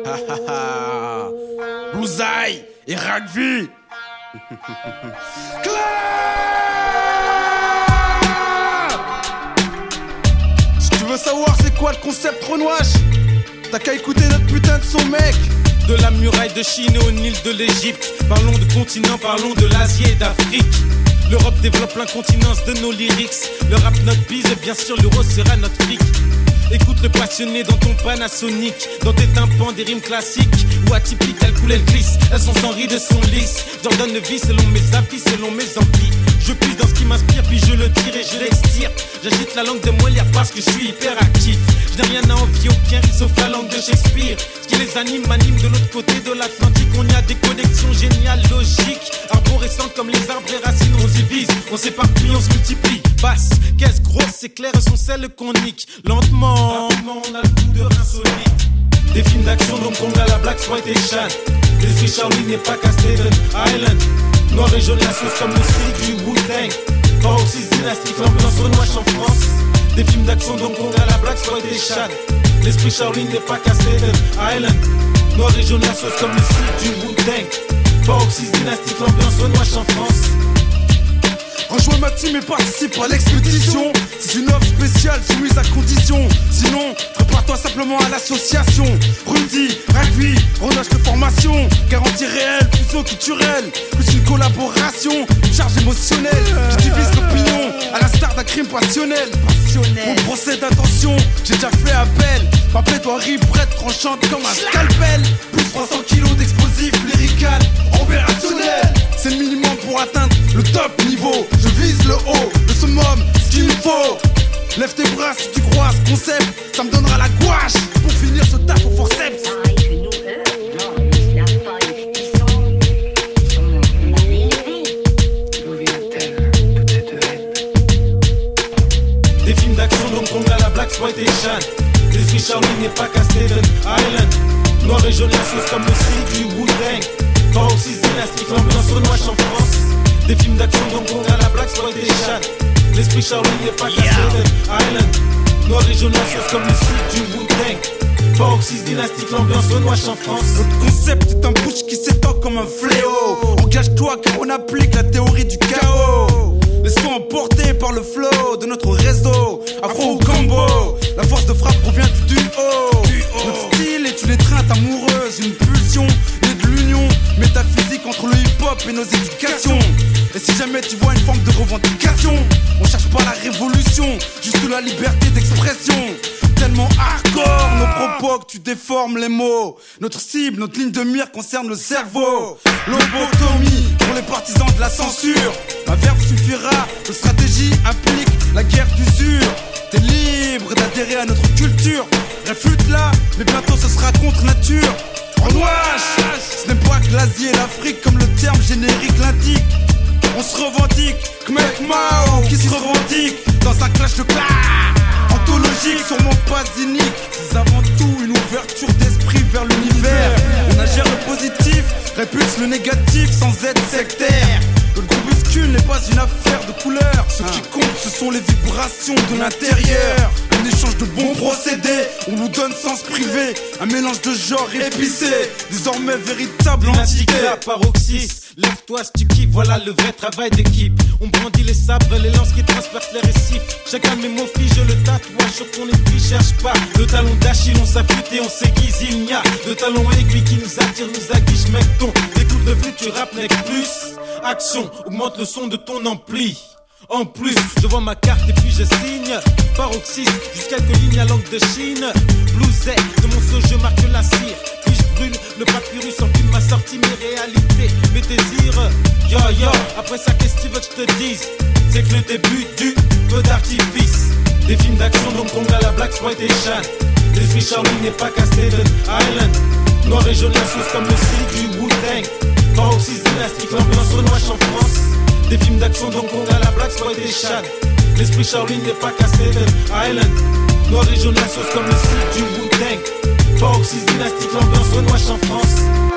Blousaille et Rugby. Si tu veux savoir c'est quoi le concept Renouage, t'as qu'à écouter notre putain de son mec. De la muraille de Chine au Nil de l'Égypte, parlons de continent, parlons de l'Asie et d'Afrique. L'Europe développe l'incontinence de nos lyrics. Le rap notre bise et bien sûr l'euro sera notre fric. Écoute le passionné dans ton Panasonic, dans tes tympans des rimes classiques ou atypiques, elles coulent, elles glissent, elles sont sans rides, elles sont lisses. J'en donne le vie selon mes avis, selon mes envies. Je puise dans ce qui m'inspire, puis je le tire et je l'extire. J'agite la langue de Molière parce que je suis hyper actif. Je n'ai rien à envier aucun, sauf la langue de Shakespeare. Ce qui les anime, m'anime de l'autre côté de l'Atlantique. On y a des connexions généalogiques, arborescentes comme les arbres et racines. On s'y vise, on s'éparpille, on se multiplie. Basse, caisse grosse, c'est clair, elles sont celles qu'on nique. Lentement, rapidement, on a le coup de rein solide. Des films d'action, donc on a la Black Exploitation. L'esprit Shaolin n'est pas qu'à Staten Island. Noir et jaune, la sauce comme le style du Wu-Tang. Paroxysme dynastique, l'ambiance renouage en France. Des films d'action, donc on a la Black Exploitation. L'esprit Shaolin n'est pas qu'à Staten Island. Noir et jaune, la sauce comme le style du Wu-Tang. Paroxysme dynastique, l'ambiance renouage en France. Rejoins ma team et participe à l'expédition. C'est une offre spéciale soumise à condition. Sinon, prépare-toi simplement à l'association. Rudy, Rugby, Renage de formation. Garantie réelle, fusion culturelle. Plus une collaboration, une charge émotionnelle qui divise l'opinion à l'instar d'un crime passionnel. Pour le procès d'intention, j'ai déjà fait appel. Ma plaidoirie prête, tranchante comme un scalpel. Plus 300 kilos d'explosifs lyrical, opérationnel. C'est le minimum pour atteindre le top niveau. Je vise le haut, le summum, ce qu'il me faut. Lève tes bras si tu crois à ce concept. Ça me donnera la gouache pour finir ce taf au forceps. Des films d'action, donc on a la Black Exploitation. L'esprit Shaolin n'est pas qu'à Staten Island. Noir et jaune, la sauce comme le style du Wu-Tang. Paroxysme dynastique, l'ambiance renouage en France. Des films d'action, donc on a la Black Exploitation. L'esprit Shaolin n'est pas qu'à Staten Island. Noir et jaune, la sauce comme le style du Wu-Tang. Paroxysme dynastique, l'ambiance renouage en France. Notre concept est un bouche qui s'étend comme un fléau. Engage-toi car on applique la théorie du chaos. Laisse-toi emporter par le flow de notre réseau. Afro ou combo, la force de frappe provient du duo. Notre style est une étreinte amoureuse, une pulsion née de l'union métaphysique entre le hip-hop et nos éducations. Et si jamais tu vois une forme de revendication, on cherche pas la révolution, juste la liberté d'expression. Tellement hardcore nos propos que tu déformes les mots. Notre cible, notre ligne de mire concerne le cerveau. Lobotomie pour les partisans de la censure. Un verbe suffira, notre stratégie implique la guerre d'usure. T'es libre d'adhérer à notre culture. Réfute-la, mais bientôt ce sera contre nature. Renouage, ce n'est pas que l'Asie et l'Afrique comme le terme générique l'indique. On se revendique, Kmek Mao qui se revendique dans un clash de clash anthologique, sûrement pas cynique. C'est avant tout une ouverture d'esprit vers l'univers. On agère le positif, répulse le négatif sans être sectaire. Le groupuscule n'est pas une affaire de couleur. Ce qui compte, ce sont les vibrations de l'intérieur. Un échange de bons procédés, on nous donne sens privé. Un mélange de genre épicé, désormais véritable entité. Paroxysme, lève-toi si tu kiffes, voilà le vrai travail d'équipe. On brandit les sabres, les lances qui transpercent les récifs. Chacun de mes mots fige le tatouage sur ton esprit, cherche pas. Le talon d'Achille, on s'affûte et on s'aiguise. Il n'y a de talon aiguille qui nous attire, nous aguiche, mec ton. Écoute le flux, tu rappes, mec plus. Action, augmente le son de ton ampli. En plus, je vois ma carte et puis je signe. Paroxysme, juste quelques lignes à langue de Chine. Blouset, de mon saut je marque la cire. Puis je brûle le papyrus en film ma sortie, mes réalités, mes désirs. Yo yo, après ça qu'est-ce que tu veux que je te dise? C'est que le début du feu d'artifice. Des films d'action donc on a la Black Exploitation. L'esprit Shaolin n'est pas qu'à Staten Island. Noir et jaune la sauce comme le style du Wu-Tang. Paroxysme dynastique, l'ambiance renouage en France. Des films d'action donc on a la Black Exploitation. L'esprit Shaolin n'est pas qu'à Staten Island. Noir et jaune la sauce comme le style du Wu-Tang. Paroxysme dynastique, l'ambiance renouage en France.